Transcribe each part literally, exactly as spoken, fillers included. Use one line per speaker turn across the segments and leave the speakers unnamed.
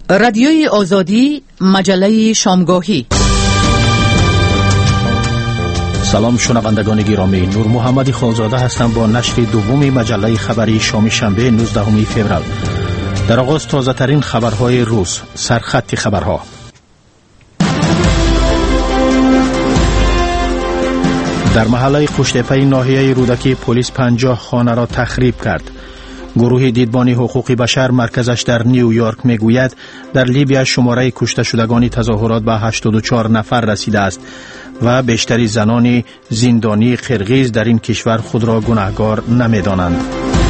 رادیوی آزادی، مجله شامگاهی.
سلام شنوندگان گرامی، نور محمد خانزاده هستم با نشر دوم مجله خبری شام شنبه نوزدهم فوریه. در آغاز تازه ترین خبرهای روز، سرخط خبرها. در محله قشته‌پی ناحیه رودکی پلیس پنجاه خانه را تخریب کرد. گروه دیدبان حقوق بشر مرکزش در نیویورک میگوید در لیبیا شماره کشته شدگان تظاهرات به هشتاد و چهار نفر رسیده است و بیشتری زنان زندانی قرقیز در این کشور خود را گناهکار نمی‌دانند.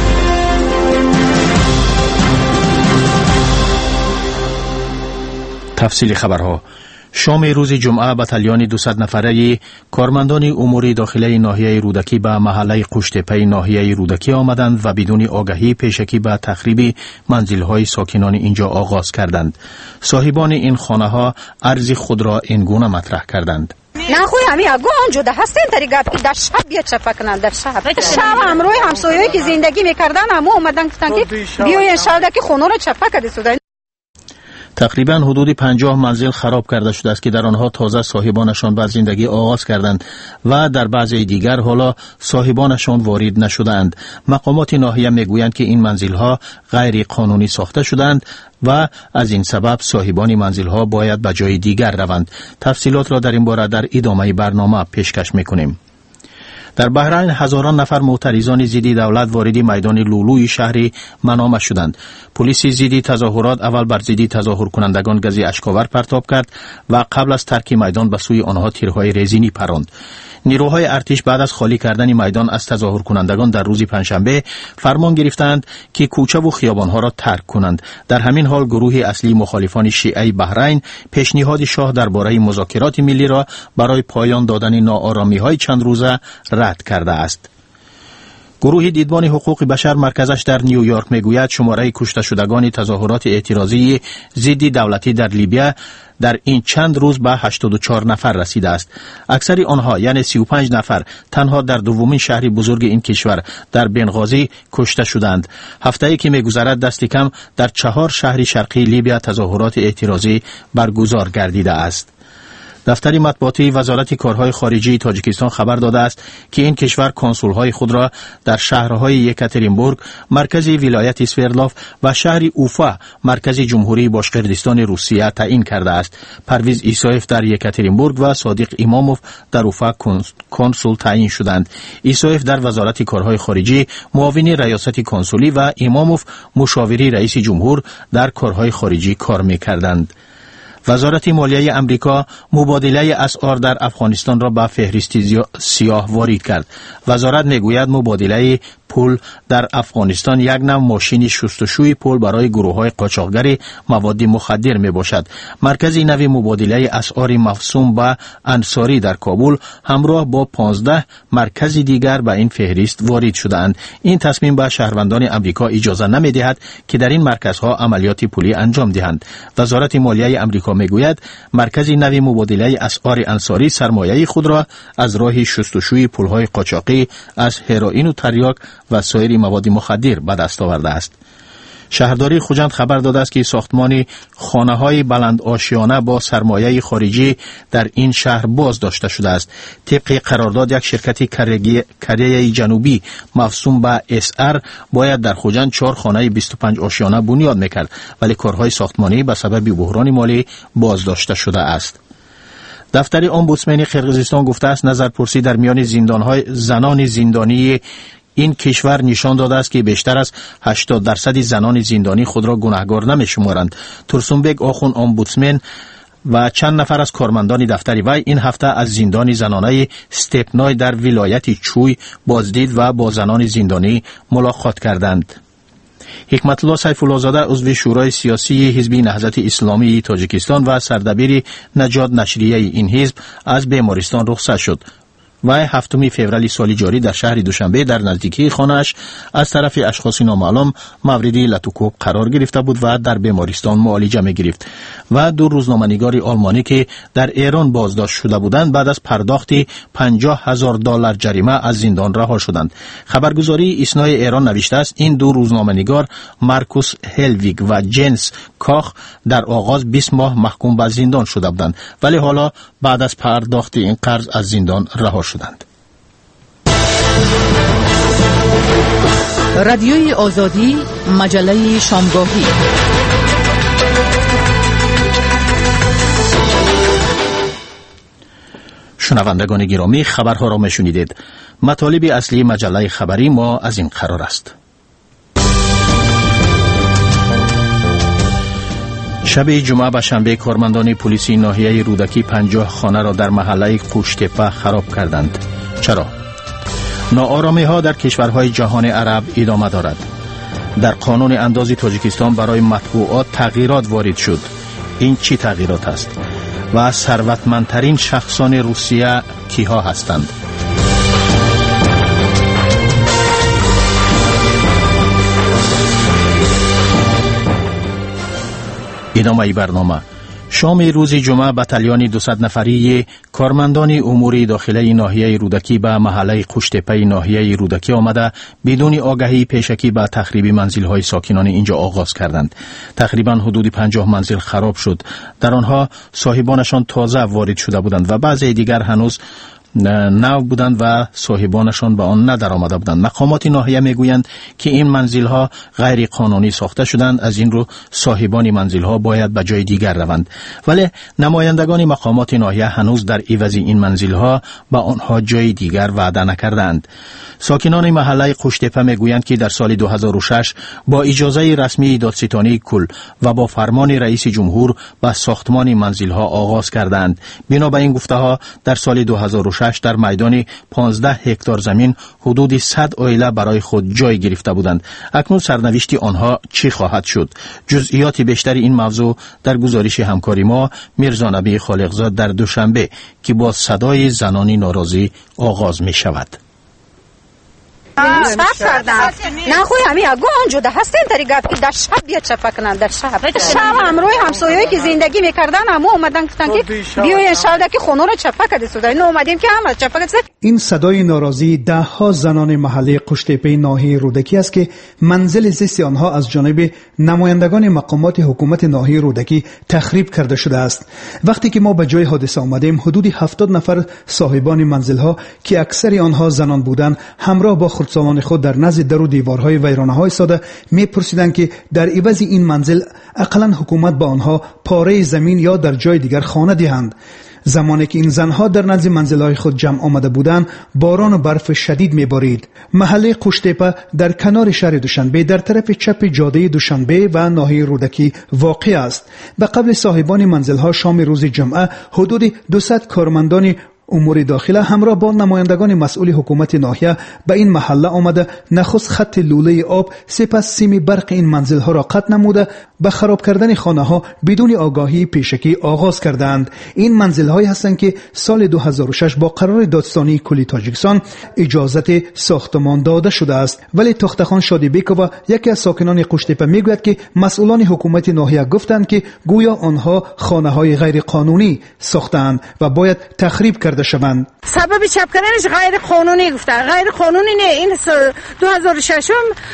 تفصیل خبرها. شام روز جمعه بتالیون دویست نفره کارمندان امور داخلی ناحیه رودکی به محله قشته‌پی ناحیه رودکی آمدند و بدون آگاهی پیشکی به تخریب منزل‌های ساکنان اینجا آغاز کردند. صاحبان این خانه‌ها عرض خود را این گونه مطرح کردند:
نه خوی همی اگو آنجوده هستین طریقه در شب بیاد چپا کنن. در شب شب همروی همسایه‌ای که زندگی میکردن همو اومدن گفتن که بیاین شهر که خونه رو چپا کرده سودن.
تقریباً حدود پنجاه منزل خراب کرده شده است که در آنها تازه صاحبانشان به زندگی آغاز کردند و در بعضی دیگر حالا صاحبانشان وارد نشدند. مقامات ناحیه میگویند که این منزل‌ها غیر قانونی ساخته شدند و از این سبب صاحبان منزل‌ها باید به جای دیگر روند. تفصیلات را در این باره در ادامه برنامه پیشکش می‌کنیم. در بحرین هزاران نفر معترضان ضد دولت وارد میدان لولوی شهر منامه شدند. پلیس ضد تظاهرات اول بر ضد تظاهر کنندگان گاز اشکاور پرتاب کرد و قبل از ترک میدان به سوی آنها تیرهای رزینی پراند. نیروهای ارتش بعد از خالی کردن میدان از تظاهر کنندگان در روز پنجشنبه فرمان گرفتند که کوچه و خیابانها را ترک کنند. در همین حال گروه اصلی مخالفان شیعه بحرین پیشنهاد شاه درباره مذاکرات ملی را برای پایان دادن ناآرامی‌های چند روزه رد کرده است. گروه دیدبان حقوق بشر مرکزش در نیویورک میگوید شماره کشته شدگان تظاهرات اعتراضی ضد دولتی در لیبیا در این چند روز به هشتاد و چهار نفر رسیده است. اکثر آنها یعنی سی و پنج نفر تنها در دومین شهر بزرگ این کشور در بنغازی کشته شدند. هفته‌ای که میگذرد دست کم در چهار شهر شرقی لیبیا تظاهرات اعتراضی برگزار گردیده است. دفتر مطبوعاتی وزارت کارهای خارجی تاجیکستان خبر داده است که این کشور کنسولهای خود را در شهرهای یکاترینبورگ مرکز ولایت سوردلاف و شهر اوفا مرکز جمهوری باشقردستان روسیه تعیین کرده است. پرویز ایسایف در یکاترینبورگ و صادق اماموف در اوفا کنسول تعیین شدند. ایسایف در وزارت کارهای خارجی معاون ریاست کنسولی و اماموف مشاوری رئیس جمهور در کارهای خارجی کار می‌کردند. وزارت مالیه امریکا مبادله اسعار در افغانستان را به فهرست سیاه وارد کرد. وزارت میگوید مبادله پول در افغانستان یک نوع ماشین شستشوی پول برای گروه‌های قاچاقگر مواد مخدر میباشد. مرکز نوی مبادله اسعار مفصوم به انصاری در کابل همراه با پانزده مرکز دیگر به این فهرست وارد شده‌اند. این تصمیم به شهروندان امریکا اجازه نمی‌دهد که در این مرکزها عملیات پولی انجام دهند. وزارت مالیه امریکا میگوید مرکز نوی مبادله اسعار انصاری سرمایه خود را از راه شستشوی پول‌های قاچاقی از هروئین و تریاک و سایر مواد مخدر به دست آورده است. شهرداری خوجند خبر داده است که ساختمان خانه‌های بلند آشیانه با سرمایه خارجی در این شهر باز داشته شده است. طبق قرارداد یک شرکت کره جنوبی مفصوم به اس ار باید در خوجند چهار خانه بیست و پنج آشیانه بنیاد میکرد، ولی کارهای ساختمانی به سبب بحران مالی باز داشته شده است. دفتر امبودسمن قرقیزستان گفته است نظرپرسی در میان زندان‌های زنان زندانی این کشور نشان داده است که بیشتر از هشتاد درصد زنان زندانی خود را گناهکار نمی‌شمارند. ترسونبک آخون امبودسمن و چند نفر از کارمندان دفتر وی این هفته از زندان زنانه استپنای در ولایت چوی بازدید و با زنان زندانی ملاقات کردند. حکمت الله سیف الله زاده عضو شورای سیاسی حزب نهضت اسلامی تاجیکستان و سردبیر نجات نشریه این حزب از بیمارستان رخصت شد. و هفتم فوریه سال جاری در شهر دوشنبه در نزدیکی خانه‌اش از طرف اشخاص نامعلوم مورد لطوکوب قرار گرفته بود و در بیمارستان معالجه می گرفت و دو روزنامه‌نگار آلمانی که در ایران بازداشت شده بودند بعد از پرداخت پنجاه هزار دلار جریمه از زندان رها شدند. خبرگزاری ایسنای ایران نوشته است این دو روزنامه‌نگار مارکوس هلویگ و جنس کاخ در آغاز بیست ماه محکوم به زندان شده بودند ولی حالا بعد از پرداخت این قرض از زندان رها شدند.
رادیوی آزادی، مجله شامگاهی.
شنوندگان گرامی، خبرها را میشنیدید. مطالب اصلی مجله خبری ما از این قرار است. شب جمعه به شنبه کارمندان پلیسی ناحیه رودکی پنجاه خانه را در محله قوشتپه خراب کردند. چرا؟ ناآرامی ها در کشورهای جهان عرب ادامه دارد. در قانون اندازی تاجیکستان برای مطبوعات تغییرات وارد شد. این چی تغییرات است؟ و ثروتمندترین شخصان روسیه کیها هستند؟ ادامه برنامه. شام روز جمعه بتالیون دویست نفری کارمندان امور داخلی ناحیه رودکی به محله قوشتپه ناحیه رودکی آمده بدون آگاهی پیشکی به تخریب منزل‌های ساکنان اینجا آغاز کردند. تقریبا حدود پنجاه منزل خراب شد. در آنها صاحبانشان تازه وارد شده بودند و بعضی دیگر هنوز نو بودند و صاحبانشان به آن ندر آمده بودند. مقامات ناحیه میگویند که این منزل ها غیر قانونی ساخته شدند، از این رو صاحبان منزل ها باید به جای دیگر روند. ولی نمایندگان مقامات ناحیه هنوز در عوض این منزل ها به آنها جای دیگر وعده نکردند. ساکنان محله قوشتپه میگویند که در سال دو هزار و شش با اجازه رسمی دادستانی کل و با فرمان رئیس جمهور به ساختمان منزل ها آغاز کردند. بنا به این گفته ها در سال دو هزار و شش در میدان پانزده هکتار زمین حدود صد عائله برای خود جای گرفته بودند. اکنون سرنوشت آنها چی خواهد شد؟ جزئیات بیشتر این موضوع در گزارش همکاری ما میرزا نبی خالقزاد در دوشنبه که با صدای زنانی ناراضی آغاز می شود.
شب کردن نه خوی همی اگو آنجا ده هستین تری گفت که در شب بیا چپا کنن در شب شب همروی همسایه‌ای که زندگی میکردن همو اومدن گفتن که بیاین شاید که خونه رو چپا کردی سودا نه اومدیم که هم چپا کردی.
این صدای ناراضی ده ها زنان محله قوشتپه ناحیه رودکی است که منزل زیست آنها از جانب نمایندگان مقامات حکومت ناحیه رودکی تخریب کرده شده است. وقتی که ما به جای حادثه آمدیم حدود هفتاد نفر صاحبان منزل ها که اکثر آنها زنان بودند همراه با خردسالان خود در نزد در و دیوارهای ویرانه‌های ساده می‌پرسیدند که در عوض این منزل اقلاً حکومت با آنها پاره زمین یا در جای دیگر خانه دهند. زمانی که این زنها در نزد منزل‌های خود جمع آمده بودند باران و برف شدید می‌بارید. محله قوشتپه در کنار شهر دوشنبه در طرف چپ جاده دوشنبه و ناحیه رودکی واقع است. به قبل صاحبان منزل‌ها شام روز جمعه حدود دویست کارمندان امور داخله همراه با نمایندگان مسئول حکومت ناحیه به این محله آمده نخست خط لوله آب سپس سیم برق این منزل ها را قطع نموده به خراب کردن خانه ها بدون آگاهی پیشکی آغاز کردند. این منزل هایی هستند که سال دو هزار و شش با قرار دادستانی کلی تاجیکستان اجازت ساختمان داده شده است، ولی تختخان شادیبیکووا یکی از ساکنان قوشتپه میگوید که مسئولان حکومت ناحیه گفتند که گویا آنها خانه های غیر قانونی ساختند و باید تخریب کرده شوند.
سبب چپ کردنش غیر قانونی گفتن. غیر قانونی نه. این دو هزار و شش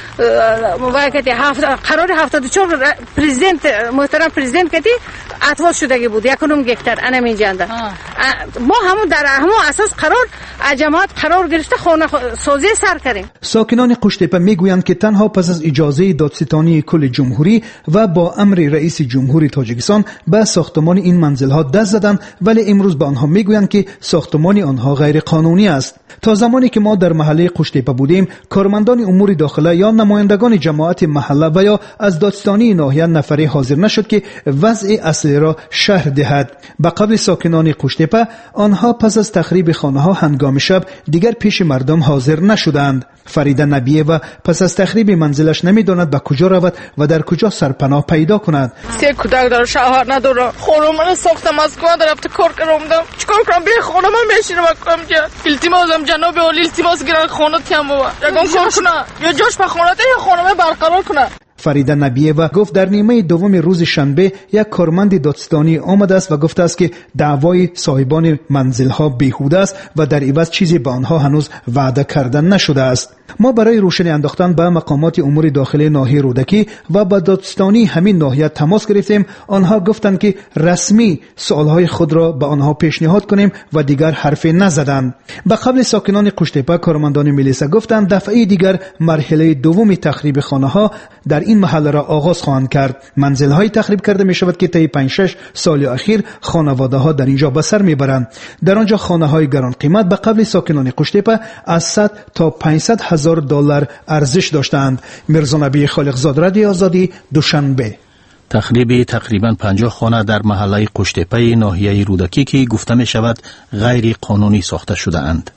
وقتی هفت قرار هفتاد و چهار پرزیدنت محترم پرزیدنت کتی اطوال شدگی بود یکونم گکتر انم اینجانده ما همون در همون اساس قرار جماعت قرار گرفته خانه سازی سر کردیم.
ساکنان قوشتپه میگویند که تنها پس از اجازه دادستانی کل جمهوری و با امر رئیس جمهوری تاجیکستان به ساختمان این منزل ها دست زدند، ولی امروز به آنها میگویند که ساختمان آنها غیر قانونی است. تا زمانی که ما در محله قوشتپه بودیم کارمندان امور داخله یا نمایندگان جماعت محله و یا از دادستانی ناحیه نفری حاضر نشد که وضع اصلی را شرح دهد. به قبل ساکنان قوشتپه قشته‌په آنها پس از تخریب خانه‌ها هنگام شب دیگر پیش مردم حاضر نشدند. فریده نبیه پس از تخریب منزلش نمیداند به کجا رود و در کجا سرپناه پیدا کند.
سه کودک داره، شوهر نداره. خونه من ساختم، از کوه رفته کار کردم. چیکار کنم؟ به خونه من میشینم کنم که التماسم جناب عالی التماس گیرن خونه تیم بابا. یگان کار کنه یا جاش به خونه یا خونه برقرار کنه.
فریده نبیه گفت در نیمه دوم روز شنبه یک کارمند دادستانی آمده است و گفته است که دعوای صاحبان منزل‌ها بیهوده است و در عوض چیزی به آنها هنوز وعده کردن نشده است. ما برای روشنی انداختن به مقامات امور داخلی ناحیه رودکی و به دادستانی همین ناحیه تماس گرفتیم. آنها گفتند که رسمی سوالهای خود را به آنها پیشنهاد کنیم و دیگر حرفی نزدند. به قبل ساکنان قشته‌په کارمندان میلیسا گفتند دفعه دیگر مرحله دوم تخریب خانه‌ها در این محله را آغاز خواهند کرد. منزل‌های تخریب کرده می شود که طی پنج شش سال اخیر خانواده‌ها در اینجا به سر میبرند. در آنجا خانه‌های گران قیمت به قبل ساکنان قشته‌په از صد تا پانصد هزار دلار ارزش داشتند. میرزا نبی خالقزاد، رادیو آزادی، دوشنبه.
تخریب تقریبا پنجاه خانه در محله قشته‌په ناحیه رودکی که گفته می شود غیر قانونی ساخته شده اند.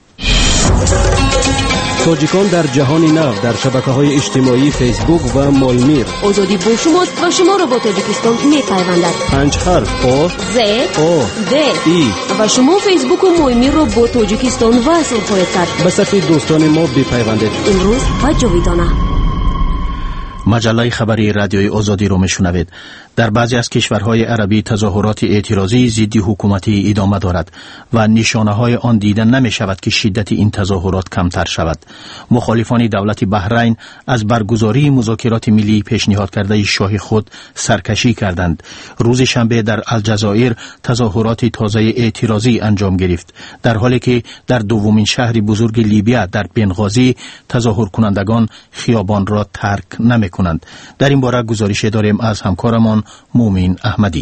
تاجیکان در جهان نو در شبکه‌های اجتماعی فیسبوک و مولمیر.
آزادی با شماست و شما را با تاجیکستان می‌پیوندد.
پنج حرف آ
ز
او
د
ای
و شما فیسبوک و مولمیر را با تاجیکستان وصل خواهید کرد.
به صفحه دوستان ما بپیوندید.
امروز و جاویدانه.
مجله خبری رادیوی آزادی رو میشنوید. در بعضی از کشورهای عربی تظاهرات اعتراضی ضد حکومتی ادامه دارد و نشانه های آن دیده نمی شود که شدت این تظاهرات کمتر شود. مخالفان دولت بحرین از برگزاری مذاکرات ملی پیشنهاد کرده شاه خود سرکشی کردند. روز شنبه در الجزایر تظاهرات تازه اعتراضی انجام گرفت، در حالی که در دومین شهر بزرگ لیبیا در بنغازی تظاهر کنندگان خیابان را ترک نمی کنند. در این باره گزارش داریم از همکارمان مومین احمدی.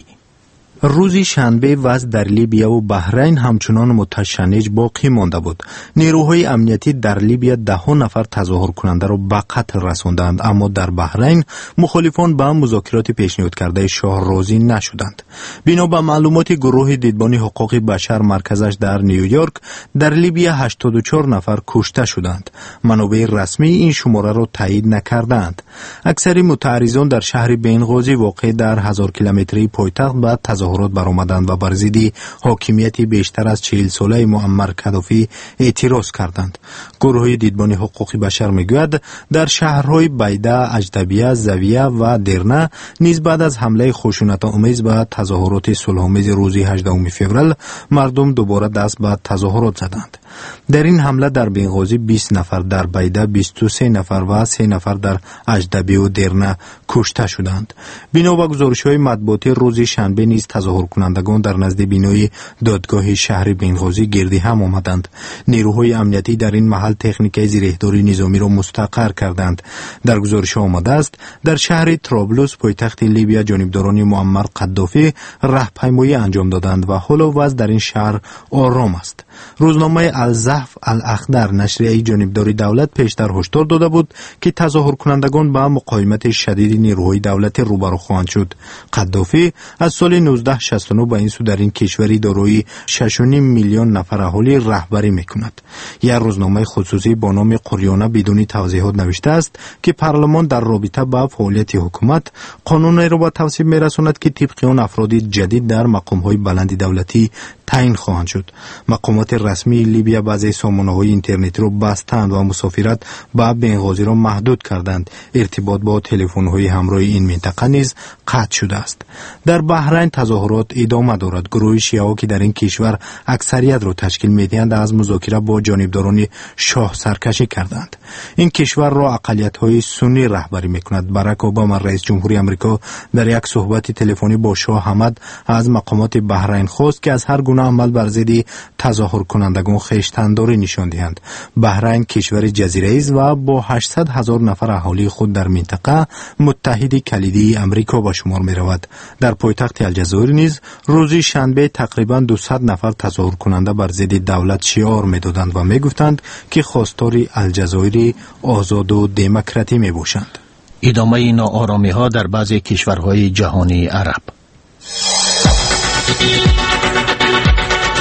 روز شنبه وضع در لیبیا و بحرین همچنان متشنج باقی مانده بود. نیروهای امنیتی در لیبیا ده ها نفر تظاهر کننده را به قتل رساندند، اما در بحرین مخالفان به مذاکرات پیشنهاد کرده شاه راضی نشدند. بنا به معلومات گروه دیدبانی حقوق بشر مرکزش در نیویورک، در لیبیا هشتاد و چهار نفر کشته شدند. منابع رسمی این شماره را تایید نکردند. اکثر متعرضان در شهر بنغازی واقع در هزار کیلومتری پایتخت به تظاهرات برآمدند و بر ضد حاکمیت بیشتر از چهل ساله معمر کدافی اعتراض کردند. گروه دیدبانی حقوق بشر میگوید در شهرهای بیده، اجدبیه، زویه و درنه نیز بعد از حمله خشونت‌آمیز به تظاهرات صلح‌آمیز روز هجدهم فوریه مردم دوباره دست به تظاهرات زدند. در این حمله در بنغازی بیست نفر، در بیده بیست و سه نفر و سه نفر در اجدبی و درنه کشته شدند. بنا به گزارش‌های مطبوعاتی روز شنبه نیز تظاهر کنندگان در نزد بینای دادگاه شهر بنغازی گردی هم آمدند. نیروهای امنیتی در این محل تکنیک زیرهداری نظامی را مستقر کردند. در گزارش آمده است در شهر طرابلس پایتخت لیبیا جانبداران معمر قدافی راهپیمایی انجام دادند و حالا وضع در این شهر آرام است. روزنامه الزحف الاخضر نشریه جانبداری دولت پیشتر هشدار داده بود که تظاهر کنندگان با مقاومت شدید نیروهای دولت روبرو خواهند شد. قدافی از سال نوزده شصت و نه به این سو در این کشوری دارای شش و نیم میلیون نفر اهالی رهبری میکند. یک روزنامه خصوصی با نام قریانه بدون توضیحات نوشته است که پارلمان در رابطه با فعالیت حکومت قانونی را به تصویب میرساند که طبق آن افراد جدید در مقام‌های بلند دولتی تعیین خواهند شد. مقامات رسمی لیبیا بعضی سامانه‌های اینترنتی را بستند و مسافرت به بنغازی را محدود کردند. ارتباط با تلفن‌های همراه این منطقه نیز قطع شده است. در بحرین تظاهرات ادامه دارد. گروه شیعه که در این کشور اکثریت را تشکیل می‌دهند از مذاکره با جانبداران شاه سرکشی کردند. این کشور را اقلیت‌های سنی رهبری می‌کند. باراک اوباما رئیس جمهوری آمریکا در یک صحبت تلفنی با شاه حمد از مقامات بحرین خواست که از هر گونه عمل بر ضد تظاهر کنندگان خویشتنداری نشان دهند. بحرین کشور جزیره است و با هشتصد هزار نفر اهالی خود در منطقه متحد کلیدی آمریکا به شمار می رود. در پایتخت الجزایر نیز روز شنبه تقریبا دویست نفر تظاهر کننده بر ضد دولت شعار می دادند و می گفتند که خواستار الجزایر آزاد و دموکراتی می باشند.
ادامه ناآرامی ها در بعضی کشورهای جهانی عرب.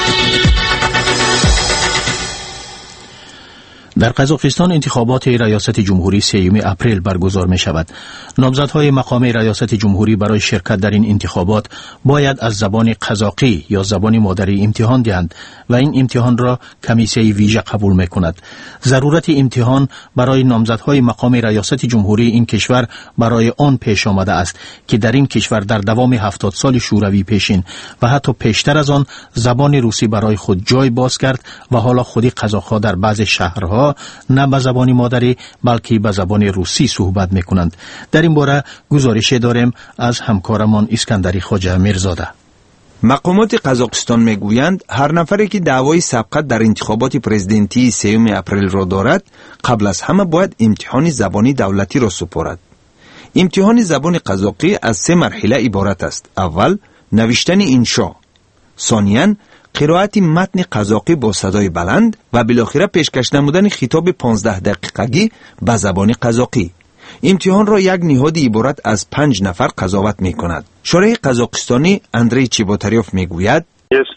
در قزاقستان انتخابات ریاست جمهوری سوم اپریل برگزار می شود. نامزدهای مقام ریاست جمهوری برای شرکت در این انتخابات باید از زبان قزاقی یا زبان مادری امتحان دهند و این امتحان را کمیسیه ویژه قبول می کند. ضرورت امتحان برای نامزدهای مقام ریاست جمهوری این کشور برای آن پیش آمده است که در این کشور در دوام هفتاد سال شوروی پیشین و حتی پیشتر از آن زبان روسی برای خود جای باز کرد و حالا خودی قزاق‌ها در بعض شهرها نه به زبان مادری بلکه به زبان روسی صحبت میکنند. در این باره گزارش داریم از همکارمان اسکندری خواجه میرزاده.
مقامات قزاقستان میگویند هر نفری که دعوای سبقت در انتخابات پرزیدنتی سوم اپریل را دارد قبل از همه باید امتحان زبانی دولتی را سپارد. امتحان زبان قزاقی از سه مرحله عبارت است. اول نوشتن انشا، ثانیاً قرائت متن قزاقی با صدای بلند و بالاخره پیشکش نمودن خطاب پانزده دقیقگی به زبان قزاقی. امتحان را یک نهاد عبارت از پنج نفر قضاوت می کند. شارح قزاقستانی اندری چیباتاریوف می گوید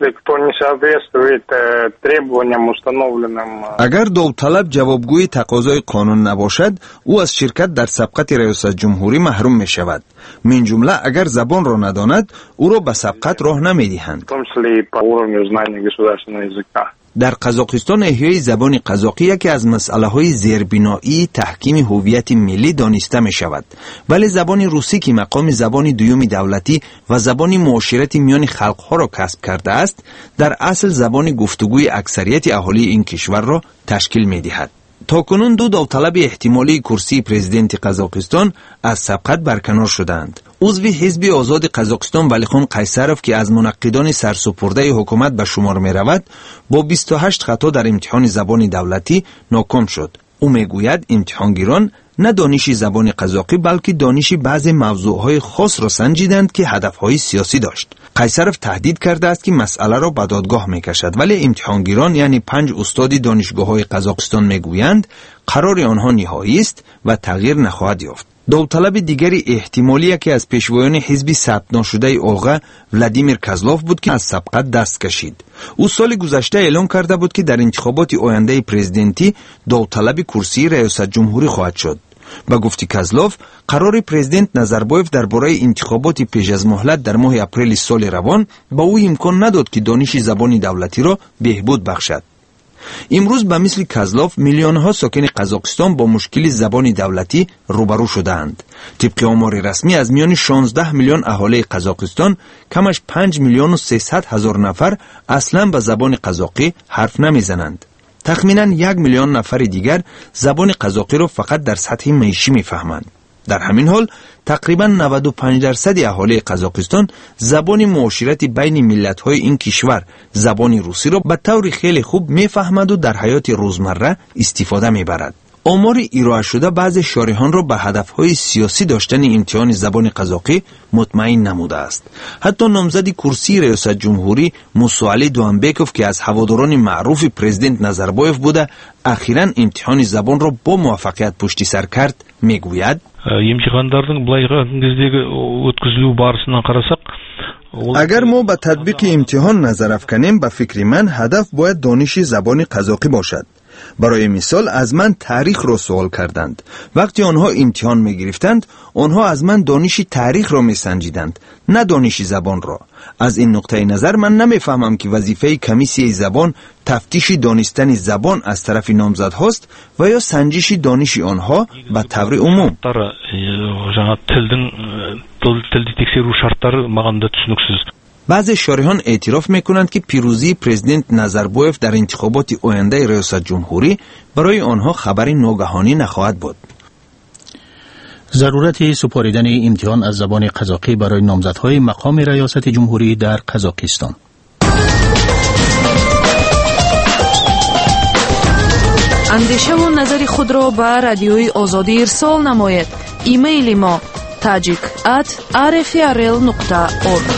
اگر داوطلب جوابگوی تقاضای قانون نباشد او از شرکت در سبقت ریاست جمهوری محروم می شود. من جمله اگر زبان را نداند او را به سبقت راه نمی دهند. در قزاقستان احیای زبان قزاقی یکی از مسئله های زیربنایی تحکیم هویت ملی دانسته می شود. ولی زبان روسی که مقام زبان دوم دولتی و زبان معاشرت میان خلق ها را کسب کرده است، در اصل زبان گفتگوی اکثریت اهالی این کشور را تشکیل می دهد. تاکنون دو داوطلب احتمالی کرسی پرزیدنت قزاقستان از سبقت برکنار شدند. عضو حزب آزاد قزاقستان ولیخان قیصروف که از منقدان سرسپرده حکومت به شمار می رود با بیست و هشت خطا در امتحان زبان دولتی ناکام شد. او می گوید امتحانگیران نه دانش زبان قزاقی بلکه دانش بعض موضوعهای خاص را سنجیدند که هدفهای سیاسی داشت. قیصروف تهدید کرده است که مسئله را به دادگاه می کشد، ولی امتحانگیران یعنی پنج استاد دانشگاه‌های قزاقستان می گویند قرار آنها نهایی است و تغییر نخواهد یافت. داوطلب دیگری احتمالی که از پیشوایان حزب ثبت نشده اولغا ولادیمیر کازلوف بود که از سبقت دست کشید. او سال گذشته اعلام کرده بود که در انتخابات آینده پرزیدنتی داوطلب کرسی ریاست جمهوری خواهد شد. با گفته کازلوف قرار پرزیدنت نظربایف درباره انتخابات پیش از مهلت در ماه اپریل سال روان با او امکان نداد که دانش زبان دولتی را بهبود بخشد. امروز به مثل کازلوف میلیون ها ساکن قزاقستان با مشکل زبان دولتی روبرو شدند. طبق آمار رسمی از میان شانزده میلیون اهالی قزاقستان کمش پنج میلیون و سیصد هزار نفر اصلا به زبان قزاقی حرف نمیزنند. تخمینا یک میلیون نفر دیگر زبان قزاقی را فقط در سطح معیشی میفهمند. در همین حال تقریبا نود و پنج درصد اهالی قزاقستان زبان معاشرت بین ملت‌های این کشور زبان روسی را به طور خیلی خوب میفهمد و در حیات روزمره استفاده میبرد. آمار ارائه شده بعض شارحان را به هدفهای سیاسی داشتن امتحان زبان قزاقی مطمئن نموده است. حتی نامزد کرسی ریاست جمهوری موسوعلی دوانبکوف که از هواداران معروف پرزیدنت نظربایف بوده اخیراً امتحان زبان را با موفقیت پشت سر کرد میگوید
امتحاندардың былайғы кездегі өткізілу барысынан қарасақ
اگر ما به تطبیق امتحان نظر افکنیم به فکر من هدف باید دانش زبان قزاقی باشد. برای مثال از من تاریخ را سوال کردند. وقتی آنها امتحان می گرفتند آنها از من دانش تاریخ را می سنجیدند نه دانش زبان را. از این نقطه نظر من نمی فهمم که وظیفه کمیسیه زبان تفتیش دانستن زبان از طرف نامزد هاست و یا سنجش دانش آنها به طور عموم. بعضی شارحان اعتراف میکنند که پیروزی پرزیدنت نظربایف در انتخابات آینده ریاست جمهوری برای آنها خبری ناگهانی نخواهد بود.
ضرورت سپاریدن امتحان از زبان قزاقی برای نامزدهای مقام ریاست جمهوری در قزاقستان.
اندیشه و نظر خود را به رادیوی آزادی ارسال نماید. ایمیل ما tajik at r f r l nokta org.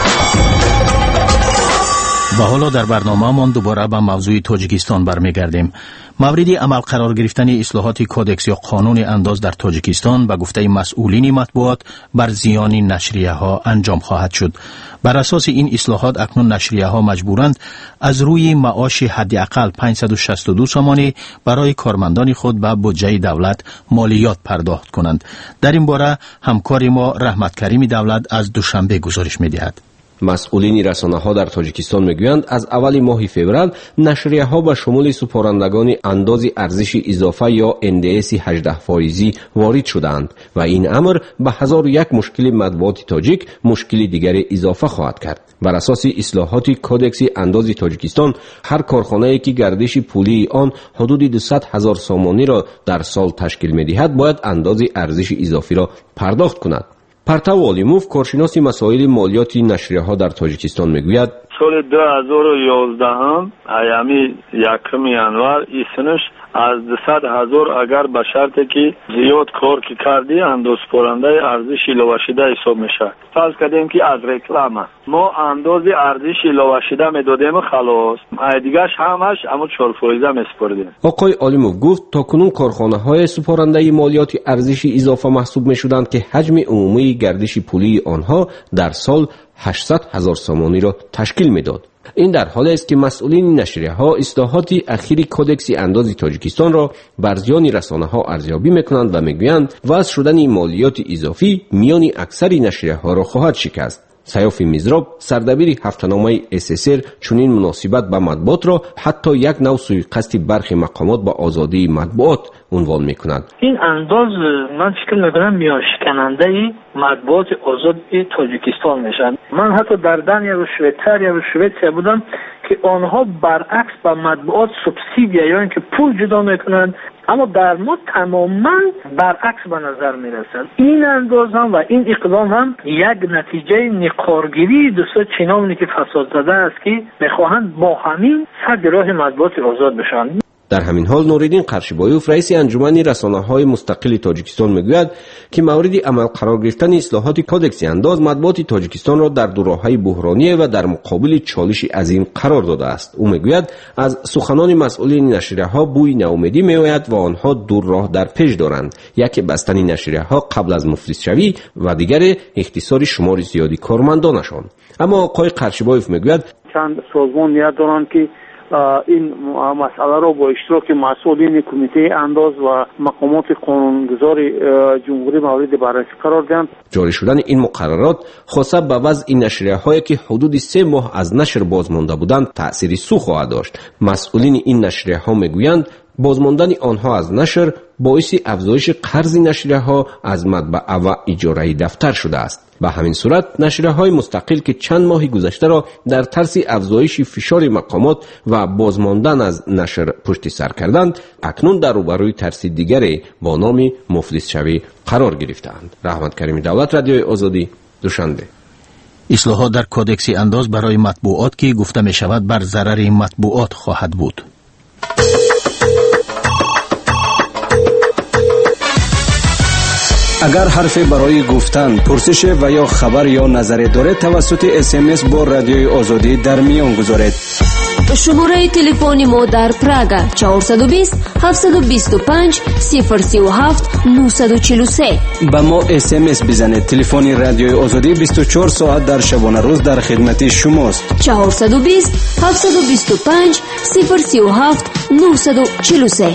و حالا در برنامه من دوباره به موضوع تاجیکستان برمیگردیم. مورد عمل قرار گرفتن اصلاحات کودکس یا قانون انداز در تاجیکستان به گفته مسئولین مطبوعات بر زیان نشریه ها انجام خواهد شد. بر اساس این اصلاحات اکنون نشریه ها مجبورند از روی معاش حداقل پانصد و شصت و دو سامانی برای کارمندان خود به بودجه دولت مالیات پرداخت کنند. در این باره همکار ما رحمت کریم دولت از دوشنبه گزارش می‌دهد.
مسئولین رسانه‌ها در تاجیکستان میگویند از اول ماه فوریه نشریه‌ها به شمول سپارندگان انداز ارزش اضافه یا ان دی اس هجده فایزی وارد شدند و این امر به هزار و یک مشکل مطبوعات تاجیک مشکل دیگر اضافه خواهد کرد. بر اساس اصلاحات کودکس انداز تاجیکستان هر کارخانه‌ای که گردش پولی آن حدود دویست هزار سامانی را در سال تشکیل می‌دهد باید انداز ارزش اضافی را پرداخت کند. پرتو علیموف کارشناس مسائل مالیاتی نشریه‌ها در تاجیکستان میگوید
سال دو هزار و یازده هم ایامی یکم ینور ایسنش از دویست هزار اگر به شرطی که زیاد کار که کردی انداز پرنده ارزش لواشیده حساب میشه. فرض کردیم که از رکلام ما انداز ارزش لواشیده میدادیم خلاص دیگهش همش اما چهار فایزه میسپردیم.
آقای علیموف گفت تاکنون کارخانه‌های سپارنده مالیات ارزش اضافه محسوب میشدند که حجم عمومی گردش پولی آنها در سال هشتصد هزار سامانی را تشکیل میداد. این در حالی است که مسئولین نشریه‌ها اصلاحات اخیر کودکس انداز تاجیکستان را بر زیان رسانه‌ها ارزیابی می‌کنند و می‌گویند وضع شدن مالیات اضافی میان اکثر نشریه‌ها را خواهد شکست. سیاف میزراب سردبیر هفته‌نامه اس اس ار چنین مناسبت به مطبوعات را حتی یک نوع سوءقصد برخی مقامات به آزادی مطبوعات عنوان می‌کند.
این انداز من فکر می‌کنم میانشکننده مطبوعات آزاد تاجیکستان میشن. من حتی در دنیا و شویتریا و شویتریا بودم که آنها برعکس به مطبوعات سوبسیدیا یا اینکه پول جدا میکنند، اما در ما تماما برعکس به نظر میرسد. این انداز هم و این اقدام هم یک نتیجه نقارگیری دوستا چینامونی که فساد زده است که میخواهند با همین سد راه مطبوعات آزاد بشن.
در همین حال نوریدین قرشیبایوف رئیس انجمن رسانه‌های مستقل تاجیکستان میگوید که مورد عمل قرار گرفتن اصلاحات کودکس انداز مطبوعات تاجیکستان را در دو راه‌های بحرانی و در مقابل چالش عظیم قرار داده است. او میگوید از سخنان مسئولین نشریه‌ها بوی ناامیدی میآید و آنها دو راه در پیش دارند: یکی بستن نشریه‌ها قبل از مفلس شوی و دیگر اختصار شمار زیادی کارمندانشان. اما آقای قرشیبایوف میگوید
چند سازمان نیت دارند که این مسئله را با اشتراک مسئولین کمیته انداز و مقامات قانونگذار جمهوری مورد بررسی قرار دهند.
جاری شدن این مقررات خاصه به وضع نشریه‌هایی که حدود سه ماه از نشر بازمانده بودند تأثیری سو خواهد داشت. مسئولین این نشریه‌ها میگویند بازماندن آنها از نشر باعث افزایش قرض نشریه‌ها از مطبعه و اجاره دفتر شده است. به همین صورت نشریه‌های مستقل که چند ماه گذشته را در ترس افزایش فشار مقامات و بازماندن از نشر پشت سر کردند، اکنون در روبروی ترس دیگری با نام مفلس شوی قرار گرفتند. رحمت کریم دولت، رادیوی آزادی، دوشنبه.
اصلاحات در کودکس انداز برای مطبوعات که گفته می شود بر ضرر مطبوعات خواهد بود.
اگر حرفی برای گفتن، پرسش و یا خبر یا نظری دارید توسط اس ام اس با رادیوی آزادی در میان گذارید.
شماره تلفن ما در پراگا چهارصد و بیست هفتصد و بیست و پنج صفر سی و هفت نهصد و چهل و سه.
به ما اس ام اس بزنید. تلفن رادیوی آزادی بیست و چهار ساعت در شبانه روز در خدمت شماست.
چهارصد و بیست هفتصد و بیست و پنج صفر سی و هفت نهصد و چهل و سه.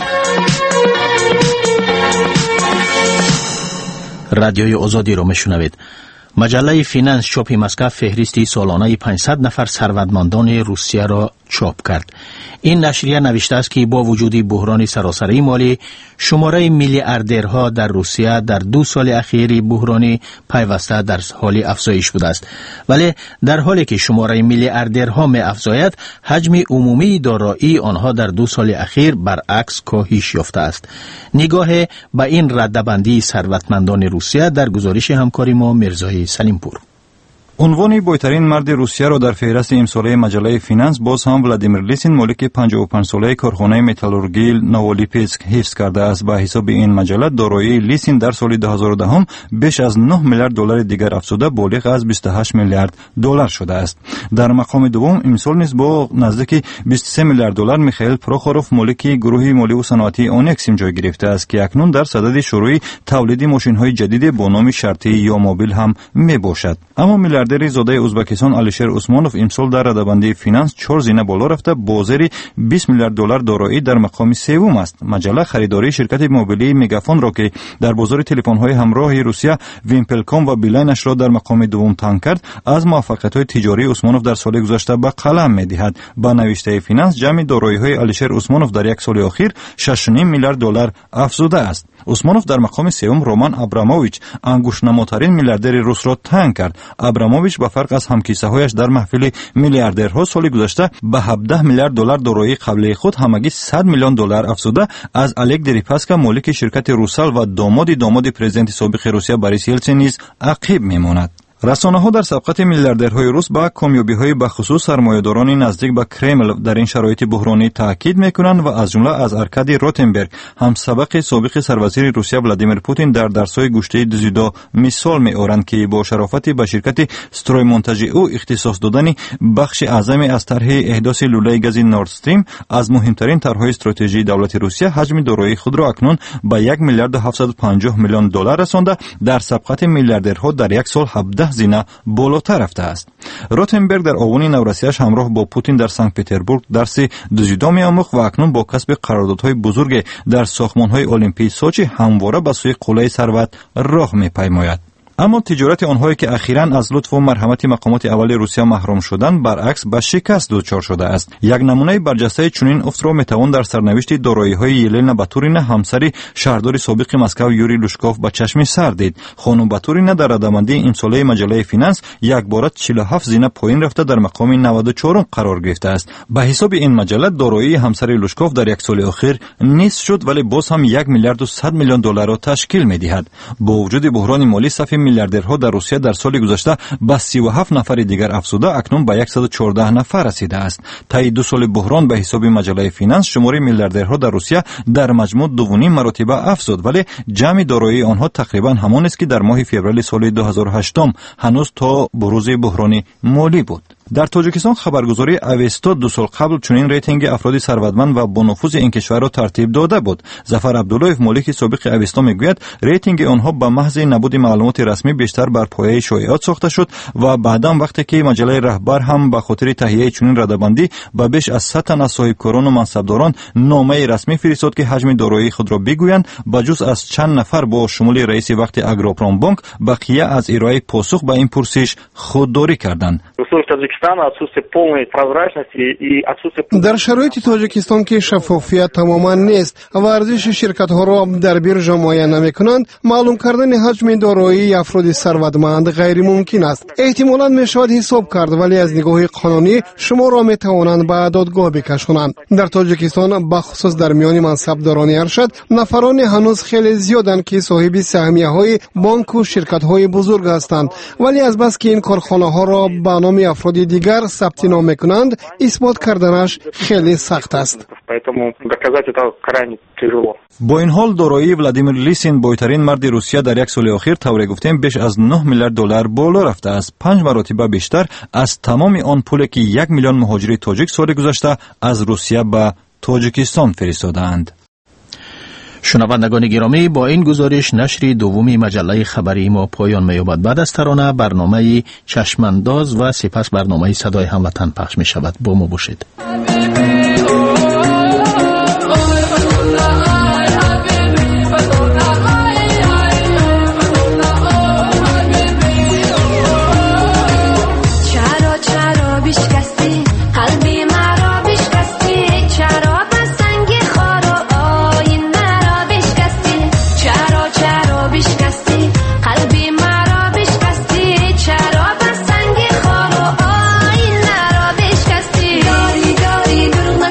رادیوی آزادی را میشنوید. مجله فیننس چاپ مسکو فهرستی سالانه پانصد نفر ثروتمندان روسیه را چاپ کرد. این نشریه نوشته است که با وجود بحران سراسری مالی، شماره میلیاردرها در روسیه در دو سال اخیر بحرانی پیوسته در حال افزایش بوده است، ولی در حالی که شماره میلیاردرها می افزاید، حجم عمومی دارایی آنها در دو سال اخیر برعکس کاهش یافته است. نگاه به این رده‌بندی ثروتمندان روسیه در گزارش همکاری ما مرزای سلیمپور.
عنوان بهترین مرد روسیه را در فهرست امساله مجله فینانس باز هم ولادیمیر لیسین مالک پنجاه و پنج ساله کارخانه متالورگی نوولیپیسک حفظ کرده است. به حساب این مجله دارایی لیسین در سال دو هزار و ده بیش از نه میلیارد دلار دیگر افزوده بالغ از بیست و هشت میلیارد دلار شده است. در مقام دوم امسال نیز با نزدیک بیست و سه میلیارد دلار میخائیل پروخوروف مالک گروه مالی و صنعتی اونکسیم جای گرفته است که اکنون در صدد شروع تولید ماشین‌های جدید با نام شرطی یا موبیل هم میباشد. اما میلیاردر زاده ازبکستان الیشر عثمانوف امسال در رده‌بندی فینانس چهار زینه بالا رفته با زیر بیست میلیارد دلار دارایی در مقام سوم است. مجله خریداری شرکت موبیلی مگافون را که در بازار تلفن‌های همراه روسیه ویمپلکام و بیلاینش را در مقام دوم تنگ کرد از موفقیت‌های تجاری عثمانوف در سال گذشته به قلم می‌دهد. با نوشته فینانس جمع دارایی‌های الیشر عثمانوف در یک سال اخیر شش و نیم میلیارد دلار افزوده است. عثمانوف در مقام سوم رومان ابراموویچ انگشت‌نماترین میلیاردر روس را تنگ کرد. ابراموویچ به فرق از همکیسه‌هایش در محفل میلیاردرها سال گذشته به هفده میلیارد دلار دارایی قبلی خود همگی صد میلیون دلار افزوده از الک دریپاسکا مالک شرکت روسال و داماد داماد پرزیدنت سابق روسیه بوریس یلتسین نیز عقب میماند. رسانه‌ها در سبقت میلیاردرهای روس با کامیابی‌های بخصوص سرمایه‌داران نزدیک به کرمل در این شرایط بحرانی تاکید می‌کنند و از جمله از ارکادی روتنبرگ هم سبق سابق سروزیر روسیه ولادیمیر پوتین در درس‌های گوشته دزیدو مثال می‌آورند که با شرافت به شرکت استروی مونتاژ او اختصاص دادن بخش اعظم از طرح احداث لوله گاز نورد استریم از مهمترین طرح‌های استراتژی دولت روسیه حجم دارایی خود را اکنون به یک میلیارد و هفتصد و پنجاه میلیون دلار رسانده در سبقت میلیاردرها در یک سال هفده زینه بالاتر رفته است. روتنبرگ در آوان نورسیش همراه با پوتین در سنت پتربورگ درس دزیدو می‌آموخت و اکنون با کسب قراردادهای بزرگ در ساختمان‌های المپیک سوچی همواره به سوی قله ثروت راه می‌پیماید. اما تجارت آنهایی که اخیراً از لطف و مرحمت مقامات اول روسیه محروم شدند برعکس به شکست دچار شده است. یک نمونه برجسته چنین افت را میتوان در سرنوشت دارایی‌های یلنا باتورینه همسر شهردار سابق مسکو یوری لوشکوف به چشم سر دید. خانم باتورینه در رده‌بندی امساله مجله فینانس یک باره چهل و هفت زینه پایین رفته در مقام نود و چهار قرار گرفته است. به حساب این مجله دارایی همسر لوشکوف در یک سال اخیر نصف شد ولی باز هم یک میلیارد و صد میلیون دلار را تشکیل می‌دهد. با وجود بحران مالی صف میلیاردرها در روسیه در سال گذشته به سی و هفت نفر دیگر افزوده اکنون به صد و چهارده نفر رسیده است. طی دو سال بحران به حساب مجله فینانس شمار میلیاردرها در روسیه در مجموع دو و نیم مرتبه افزود ولی جمع دارایی آنها تقریبا همان است که در ماه فوریه سال دو هزار و هشت هنوز تا بروز بحران مالی بود. در تاجیکستان خبرگزاری اوستا دو سال قبل چنین ریتینگ افراد ثروتمند و با نفوذ این کشور را ترتیب داده بود. ظفر عبداللهیف مالک سابق اوستا میگوید ریتینگ آنها به محض نبود معلومات رسمی بیشتر بر پایه شایعات ساخته شد و بعداً وقتی که مجله رهبر هم به خاطر تهیه چنین رده‌بندی به بیش از صد تن از صاحبکاران و منصبداران نامه رسمی فرستاد که حجم دارایی خود را بگویند بجز از چند نفر با شمول رئیس وقت اگروپرام بانک بقیه از ارائه پاسخ به این پرسش خودداری کردند.
در شرایط تاجیکستان که شفافیت تماما نیست و ارزش شرکت ها را در بیرژا معاین نمی کنند معلوم کردن حجم دارایی افراد ثروتمند غیر ممکن است. احتمالاً می شود حساب کرد ولی از نگاه قانونی شما را می توانند به دادگاه بکشانند. در تاجیکستان بخصوص در میان منصبداران ارشد نفران هنوز خیلی زیادند که صاحب سهمیه های بانک و شرکت های بزرگ هستند ولی از بس که این کارخانه ها را به نام افراد دیگر ثبت نام میکنند اثبات کردنش خیلی سخت است.
با این حال دارایی ولادیمیر لیسین بهترین مرد روسیه در یک سال اخیر طور گفتیم بیش از نه میلیارد دلار بالا رفته است. پنج مرتبه بیشتر از تمام آن پولی که یک میلیون مهاجر تاجیک سال گذشته از روسیه به تاجیکستان فرستادند.
شنوندگان گرامی با این گزارش نشر دومی مجله خبری ما پایان می‌یابد. بعد از ترانه برنامه چشمانداز و سپس برنامه صدای هموطن پخش می‌شود. با ما باشید.
داری داری دروغ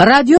رادیو